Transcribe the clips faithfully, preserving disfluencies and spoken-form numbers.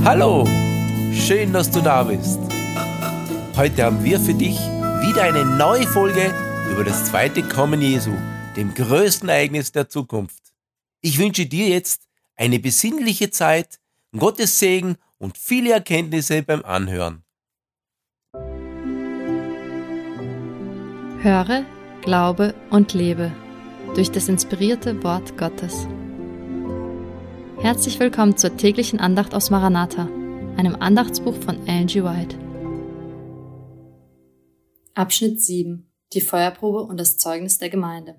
Hallo, schön, dass du da bist. Heute haben wir für dich wieder eine neue Folge über das zweite Kommen Jesu, dem größten Ereignis der Zukunft. Ich wünsche dir jetzt eine besinnliche Zeit, Gottes Segen und viele Erkenntnisse beim Anhören. Höre, glaube und lebe durch das inspirierte Wort Gottes. Herzlich willkommen zur täglichen Andacht aus Maranatha, einem Andachtsbuch von Ellen G. White. Abschnitt sieben. Die Feuerprobe und das Zeugnis der Gemeinde.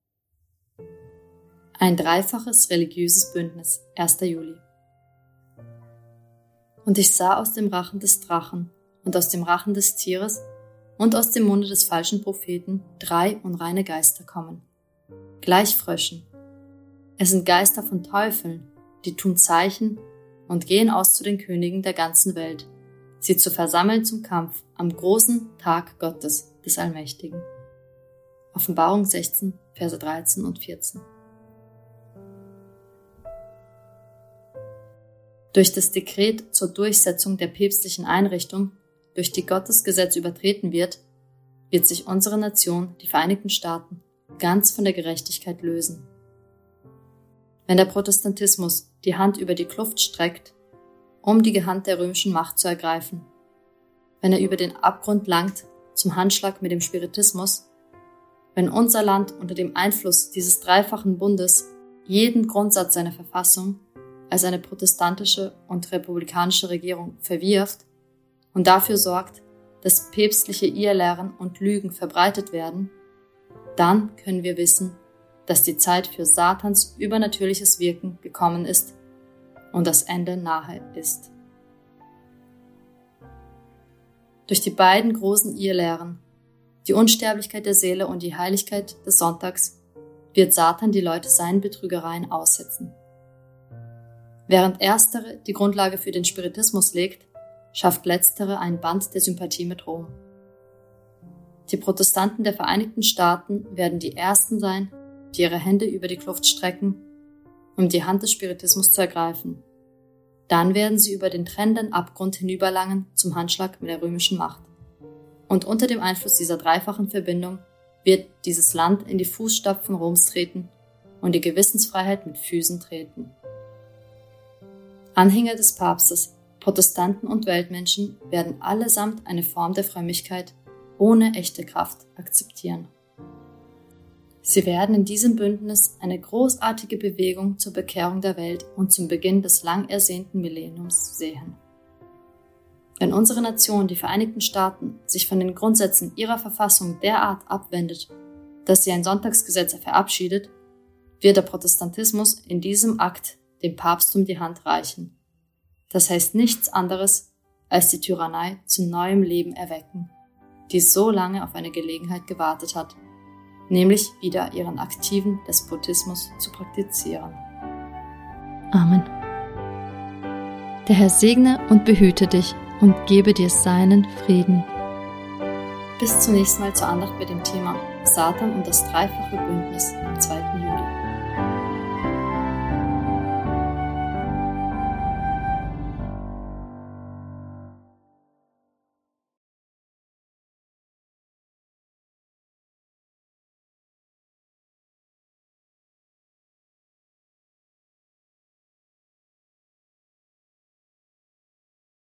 Ein dreifaches religiöses Bündnis, erster Juli. Und ich sah aus dem Rachen des Drachen und aus dem Rachen des Tieres und aus dem Munde des falschen Propheten drei unreine Geister kommen, gleich Fröschen. Es sind Geister von Teufeln, die tun Zeichen und gehen aus zu den Königen der ganzen Welt, sie zu versammeln zum Kampf am großen Tag Gottes, des Allmächtigen. Offenbarung sechzehn, Verse dreizehn und vierzehn. Durch das Dekret zur Durchsetzung der päpstlichen Einrichtung, durch die Gottes Gesetz übertreten wird, wird sich unsere Nation, die Vereinigten Staaten, ganz von der Gerechtigkeit lösen. Wenn der Protestantismus die Hand über die Kluft streckt, um die Hand der römischen Macht zu ergreifen, wenn er über den Abgrund langt zum Handschlag mit dem Spiritismus, wenn unser Land unter dem Einfluss dieses dreifachen Bundes jeden Grundsatz seiner Verfassung als eine protestantische und republikanische Regierung verwirft und dafür sorgt, dass päpstliche Irrlehren und Lügen verbreitet werden, dann können wir wissen, dass die Zeit für Satans übernatürliches Wirken gekommen ist und das Ende nahe ist. Durch die beiden großen Irrlehren, die Unsterblichkeit der Seele und die Heiligkeit des Sonntags, wird Satan die Leute seinen Betrügereien aussetzen. Während erstere die Grundlage für den Spiritismus legt, schafft letztere ein Band der Sympathie mit Rom. Die Protestanten der Vereinigten Staaten werden die Ersten sein, die ihre Hände über die Kluft strecken, um die Hand des Spiritismus zu ergreifen. Dann werden sie über den trennenden Abgrund hinüberlangen zum Handschlag mit der römischen Macht. Und unter dem Einfluss dieser dreifachen Verbindung wird dieses Land in die Fußstapfen Roms treten und die Gewissensfreiheit mit Füßen treten. Anhänger des Papstes, Protestanten und Weltmenschen werden allesamt eine Form der Frömmigkeit ohne echte Kraft akzeptieren. Sie werden in diesem Bündnis eine großartige Bewegung zur Bekehrung der Welt und zum Beginn des lang ersehnten Millenniums sehen. Wenn unsere Nation, die Vereinigten Staaten, sich von den Grundsätzen ihrer Verfassung derart abwendet, dass sie ein Sonntagsgesetz verabschiedet, wird der Protestantismus in diesem Akt dem Papsttum die Hand reichen. Das heißt nichts anderes, als die Tyrannei zu neuem Leben erwecken, die so lange auf eine Gelegenheit gewartet hat, nämlich wieder ihren aktiven Despotismus zu praktizieren. Amen. Der Herr segne und behüte dich und gebe dir seinen Frieden. Bis zum nächsten Mal zur Andacht mit dem Thema Satan und das dreifache Bündnis am zweiten Juli.